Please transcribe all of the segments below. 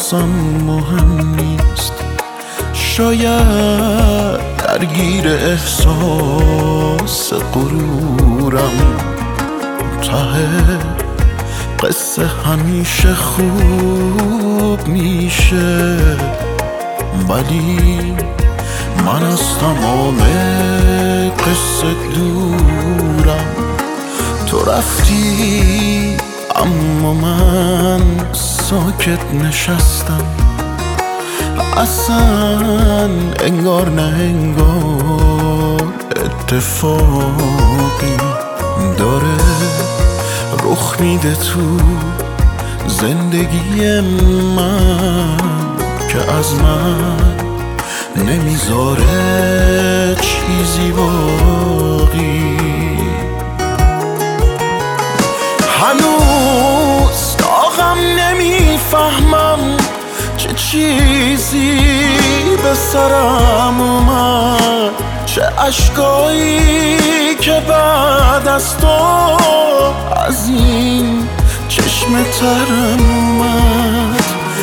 واسم مهم نیست. شاید درگیر احساس غرورم، ته قصه همیشه خوب میشه، ولی من از تمام قصه دورم. تو رفتی اما من ساکت نشستم، اصلا انگار نه انگار اتفاقی داره رخ میده تو زندگی من که از من نمیذاره چیزی باقی. هنوز داغم نمیفهمم چه چیزی به سرم اومد، چه اشکایی که بعد از تو از این چشم ترم اومد.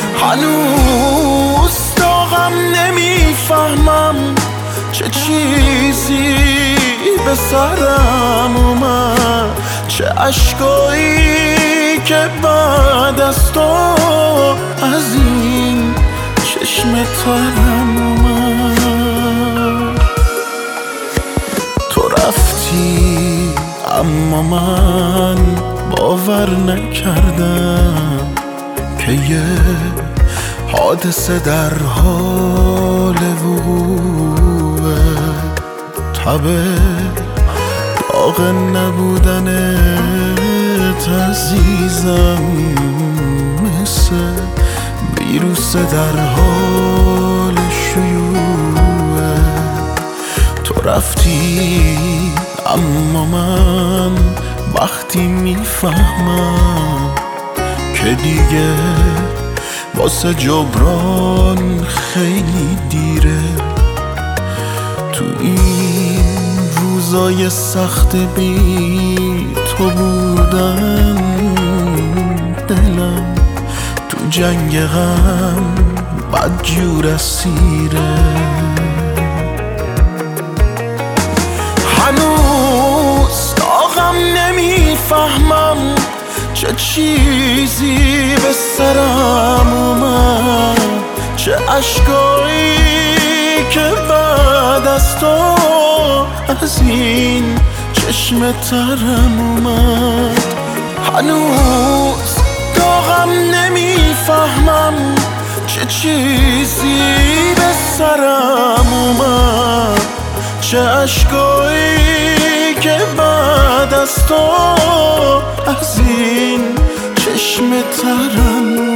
هنوز داغم نمیفهمم چه چیزی به سرم اومد، چه اشکایی که بعد از تو از این چشم ترم اومد. تو رفتی اما من باور نکردم که یه حادثه در حال وقوعه. تبه داغ نبودنت عزیزم مثل ویروس در حال شیوعه. تو رفتی اما من وقتی میفهمم که دیگه واسه جبران خیلی دیره، تو این روزای سخت بی تو بودن دلم تو جنگ غم بدجور اسیره. هنوز داغم نمیفهمم چه چیزی به سرم اومد، چه اشکایی که بعد از تو از این چشم ترم اومد. هنوز داغم نمیفهمم چه چیزی به سرم اومد، چه اشکایی که بعد از تو از این چشم ترم